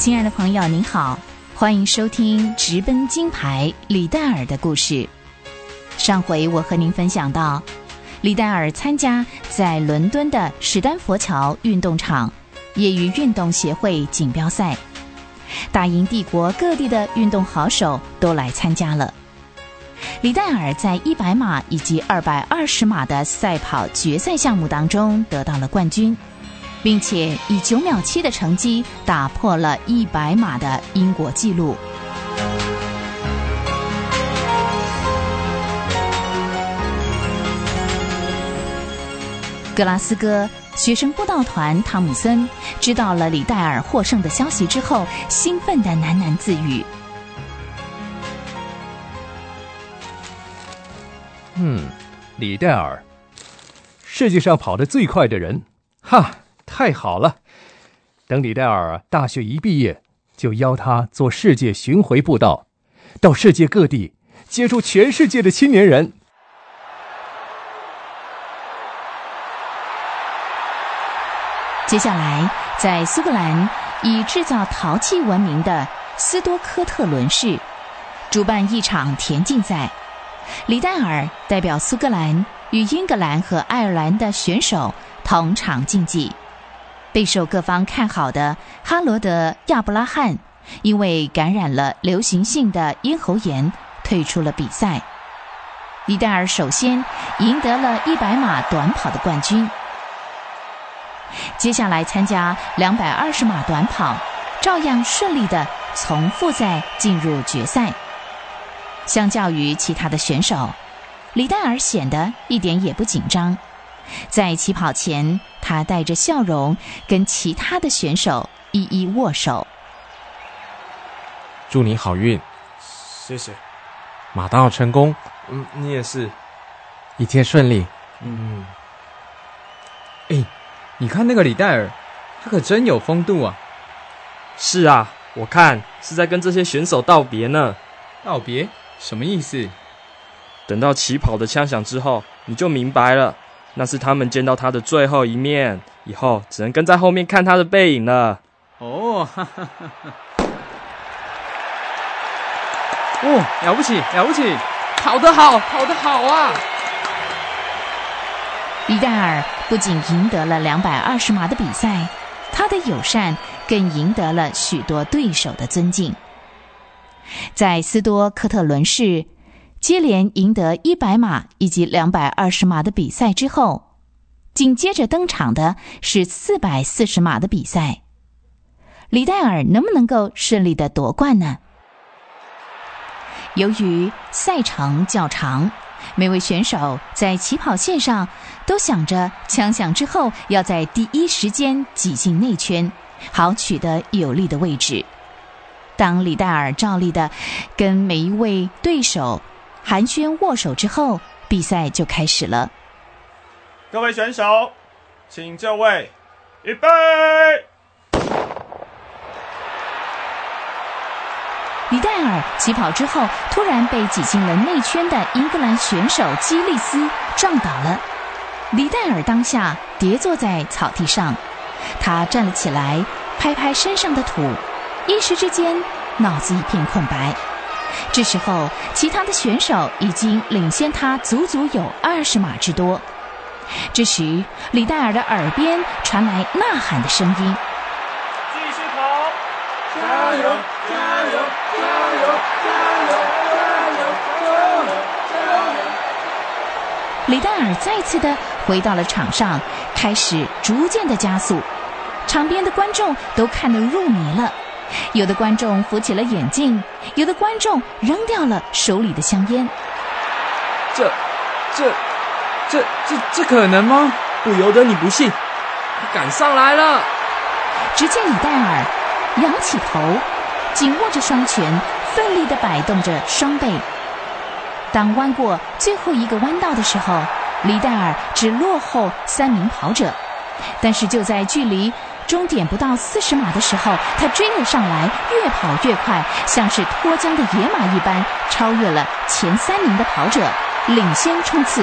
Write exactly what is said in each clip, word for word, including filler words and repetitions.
亲爱的朋友您好，欢迎收听直奔金牌李戴尔的故事。上回我和您分享到，李戴尔参加在伦敦的史丹佛桥运动场业余运动协会锦标赛，大英帝国各地的运动好手都来参加了。李戴尔在一百码以及二百二十码的赛跑决赛项目当中得到了冠军，并且以九秒七的成绩打破了一百码的英国纪录。格拉斯哥学生布道团汤姆森知道了李戴尔获胜的消息之后，兴奋地喃喃自语： 嗯，李戴尔，世界上跑得最快的人，哈，太好了！等李戴尔大学一毕业，就邀他做世界巡回布道，到世界各地接触全世界的青年人。 接下来，在苏格兰以制造陶器闻名的斯多科特伦市主办一场田径赛，李戴尔代表苏格兰与英格兰和爱尔兰的选手同场竞技。备受各方看好的哈罗德·亚布拉罕因为感染了流行性的咽喉炎退出了比赛。李戴尔首先赢得了一百码短跑的冠军，接下来参加两百二十码短跑，照样顺利地从复赛进入决赛。相较于其他的选手，李戴尔显得一点也不紧张。在起跑前，他带着笑容跟其他的选手一一握手。 祝你好运。 谢谢。 马到成功。 嗯，你也是。 一切顺利。 嗯。 哎，你看那个李戴尔，他可真有风度啊。 是啊，我看是在跟这些选手道别呢。 道别？什么意思？ 等到起跑的枪响之后，你就明白了，那是他们见到他的最后一面，以后只能跟在后面看他的背影了。 哦，哈哈哈哈！哦，了不起，了不起，跑得好，跑得好啊！ 李戴尔不仅赢得了两百二十码的比赛，他的友善更赢得了许多对手的尊敬。在斯多科特伦市接连赢得一百码以及两百二十码的比赛之后，紧接着登场的是四百四十码的比赛。李戴尔能不能够顺利地夺冠呢？由于赛程较长，每位选手在起跑线上都想着枪响之后要在第一时间挤进内圈，好取得有利的位置。当李戴尔照例的跟每一位对手寒暄握手之后，比赛就开始了。 各位选手，请就位，预备！ 李戴尔起跑之后，突然被挤进了内圈的英格兰选手基利斯撞倒了。李戴尔当下跌坐在草地上，他站了起来，拍拍身上的土，一时之间脑子一片空白。这时候，其他的选手已经领先他足足有二十码之多。这时，李戴尔的耳边传来呐喊的声音：“ 继续跑，加油，加油，加油，加油，加油，加油，加油！” 李戴尔再次的回到了场上，开始逐渐的加速。场边的观众都看得入迷了。有的观众扶起了眼镜，有的观众扔掉了手里的香烟。 这、这、这、这、这可能吗？ 不由得你不信，他赶上来了。 只见李戴尔仰起头，紧握着双拳，奋力地摆动着双背。当弯过最后一个弯道的时候，李戴尔只落后三名跑者，但是就在距离终点不到四十码的时候，他追了上来，越跑越快，像是脱缰的野马一般，超越了前三名的跑者，领先冲刺。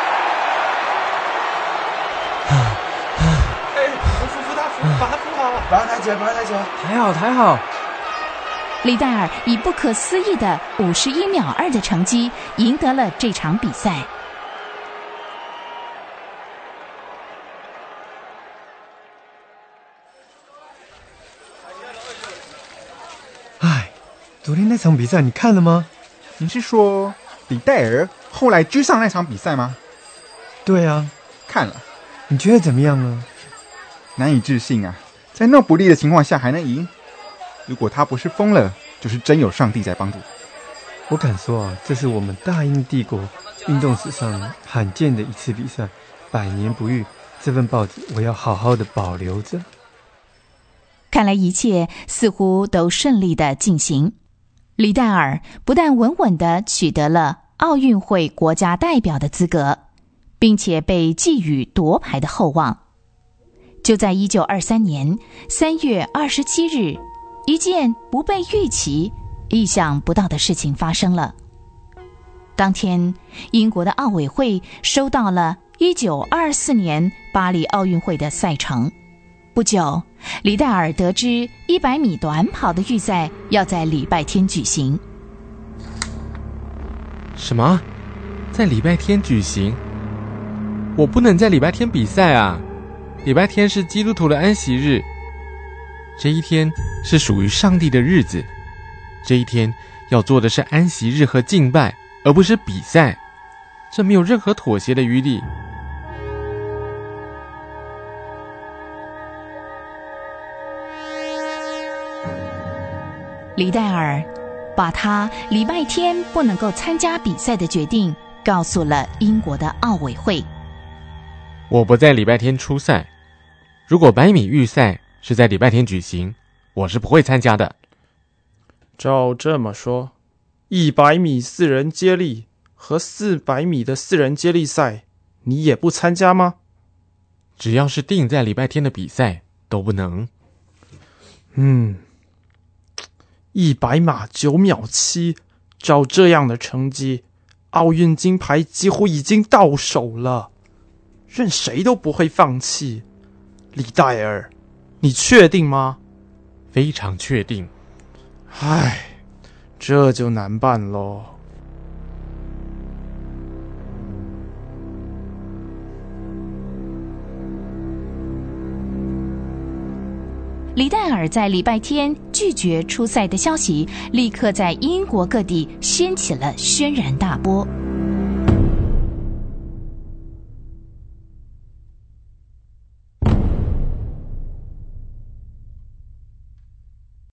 哎，扶扶他，扶把他扶好。 把它抬起来，把它抬起来！ 抬好，抬好！ 李戴尔以不可思议的五十一秒二的成绩赢得了这场比赛。 唉，昨天那场比赛你看了吗？ 你是说李戴尔后来居上那场比赛吗？ 对啊， 看了。 你觉得怎么样呢？ 难以置信啊，在那不利的情况下还能赢。如果他不是疯了，就是真有上帝在帮助。 我敢说啊，这是我们大英帝国运动史上罕见的一次比赛，百年不遇。这份报纸我要好好的保留着。 看来一切似乎都顺利的进行。李戴尔不但稳稳地取得了奥运会国家代表的资格，并且被寄予夺牌的厚望。就在一九二三年三月二十七日，一件不被预期、意想不到的事情发生了。当天，英国的奥委会收到了一九二四年巴黎奥运会的赛程。不久，李戴尔得知一百米短跑的预赛要在礼拜天举行。 什么？在礼拜天举行？我不能在礼拜天比赛啊！礼拜天是基督徒的安息日，这一天是属于上帝的日子，这一天要做的是安息日和敬拜，而不是比赛，这没有任何妥协的余地。 李戴尔把他礼拜天不能够参加比赛的决定告诉了英国的奥委会。 我不在礼拜天出赛，如果百米预赛是在礼拜天举行，我是不会参加的。 照这么说，一百米四人接力和四百米的四人接力赛，你也不参加吗？ 只要是定在礼拜天的比赛都不能。 嗯，一百码九秒七，照这样的成绩，奥运金牌几乎已经到手了，任谁都不会放弃。李戴尔，你确定吗？ 非常确定。 唉，这就难办咯。 李戴尔在礼拜天拒绝出赛的消息，立刻在英国各地掀起了轩然大波。